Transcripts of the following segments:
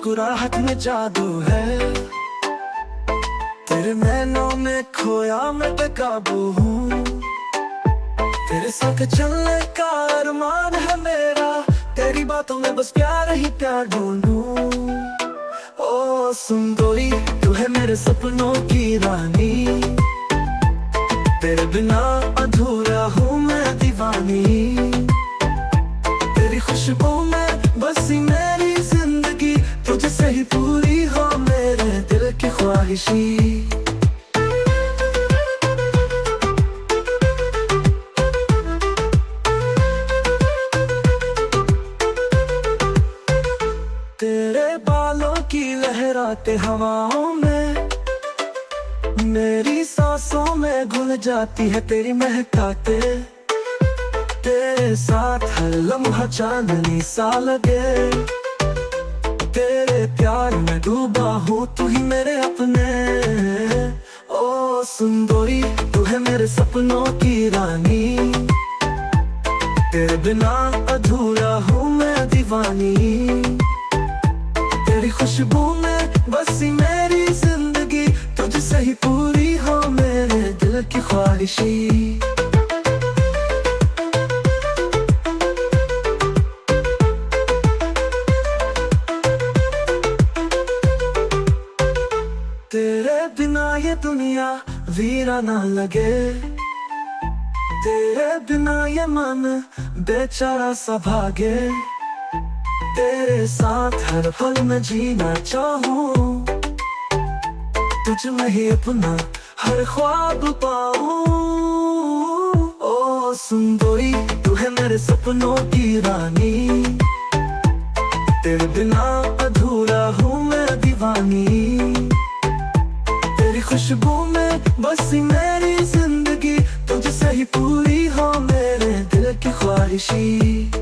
मुस्कुराहट में जादू है, तेरे नैनों में खोया मैं बेकाबू हूँ। तेरे साथ चलने का अरमान है मेरा, तेरी बातों में बस प्यार ही प्यार ढूंढूं। ओ सुंदरी तू है मेरे सपनों की रानी, तेरे बिना अधूरा हूँ मैं दीवानी। तेरी खुशबू में बसी मेरी जिंदगी, तुझसे ही पूरी हो मेरे दिल की ख्वाहिशी। तेरे बालों की लहराते हवाओं में, मेरी सांसों में घुल जाती है तेरी महकाते। तेरे साथ हर लम्हा चांदनी सा लगे, तेरे प्यार में डूबा हूँ तू ही मेरे अपने। ओ सुंदरी तू है मेरे सपनों की रानी, तेरे बिना अधूरा हूँ मैं दीवानी। तेरी खुशबू में बसी मेरी जिंदगी, तुझसे ही पूरी हो मेरे दिल की ख्वाहिशी। तेरे बिना ये दुनिया वीराना लगे, तेरे बिना ये मन बेचारा सा भागे। तेरे साथ हर पल में जीना चाहूं, तुझ में ही अपना हर ख्वाब पाऊं। ओ सुंदरी तू है मेरे सपनों की रानी, तेरे बिना अधूरा हूँ मैं दीवानी। तेरी खुशबू में बसी मेरी जिंदगी, तुझसे ही पूरी हो मेरे दिल की ख्वाहिशी।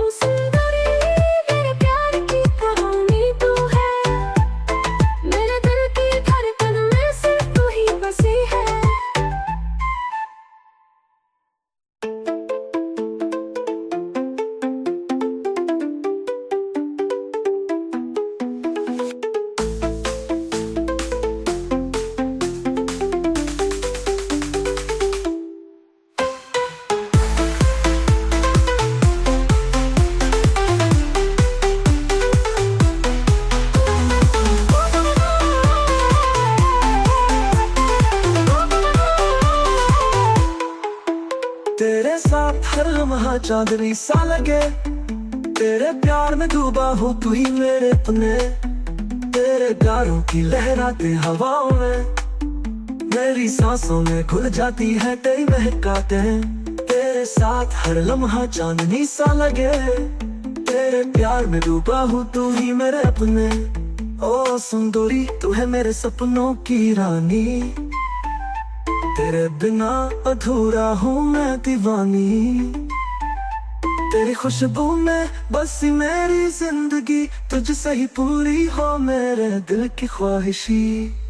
तेरे साथ हर लम्हा चांदनी सा लगे, तेरे प्यार में डूबा हूँ तू ही मेरे अपने। तेरे प्यारों की लहराते हवाओं में, मेरी सांसों में घुल जाती है तेरी महकाते। तेरे साथ हर लम्हा चांदनी सा लगे, तेरे प्यार में डूबा हूँ तू ही मेरे अपने। ओ सुंदरी तू है मेरे सपनों की रानी, तेरे बिना अधूरा हूँ मैं दीवानी। तेरी खुशबू में बसी मेरी जिंदगी, तुझसे ही पूरी हो मेरे दिल की ख्वाहिशी।